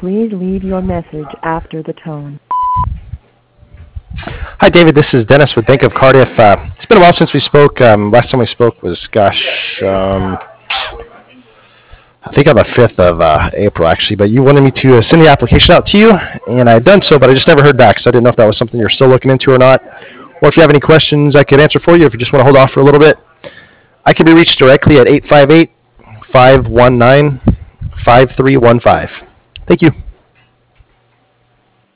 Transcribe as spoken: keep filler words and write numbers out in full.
Please leave your message after the tone. Hi, David. This is Dennis with Bank of Cardiff. Uh, it's been a while since we spoke. Um, last time we spoke was, gosh, um, I think on the fifth of uh, April, actually. But you wanted me to uh, send the application out to you, and I had done so, but I just never heard back, so I didn't know if that was something you're still looking into or not. Or if you have any questions I could answer for you, if you just want to hold off for a little bit. I can be reached directly at eight five eight, five one nine, five three one five. Thank you.